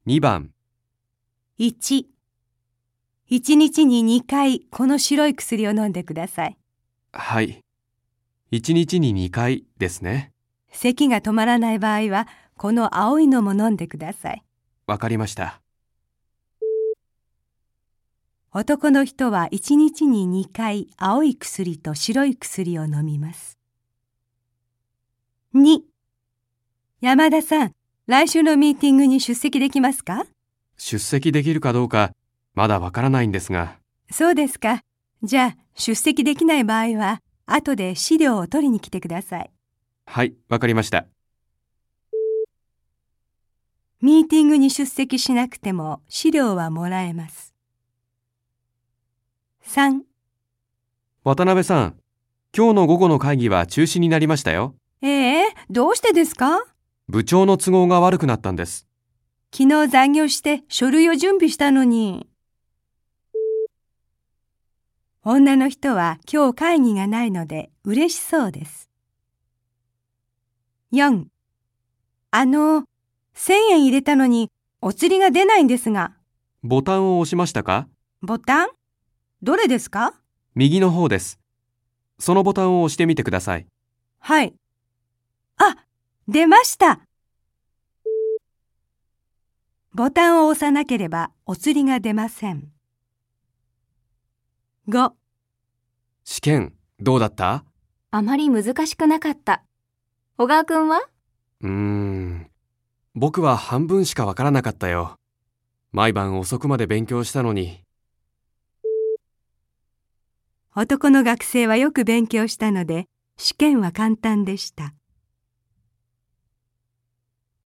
2番、 1、1日に2回この白い薬を飲んでください。 はい。1日に2回ですね。 咳が止まらない場合は、この青いのも飲んでください。 わかりました。 男の人は1日に2回青い薬と白い薬を飲みます。2、山田さん、来週のミーティングに出席できますか？ 出席できるかどうか、まだわからないんですが。 そうですか。じゃあ、出席できない場合は、後で資料を取りに来てください。 はい、わかりました。 ミーティングに出席しなくても資料はもらえます。3、 渡辺さん、今日の午後の会議は中止になりましたよ。 どうしてですか？ 部長の都合が悪くなったんです。 昨日残業して書類を準備したのに。女の人は今日会議がないので嬉しそうです。4、1000円入れたのにお釣りが出ないんですが。 ボタンを押しましたか？ ボタン？どれですか？ 右の方です。そのボタンを押してみてください。 はい。あ、出ました。ボタンを押さなければお釣りが出ません。5、 試験、どうだった？ あまり難しくなかった。小川くんは？ 僕は半分しかわからなかったよ。毎晩遅くまで勉強したのに。 男の学生はよく勉強したので、試験は簡単でした。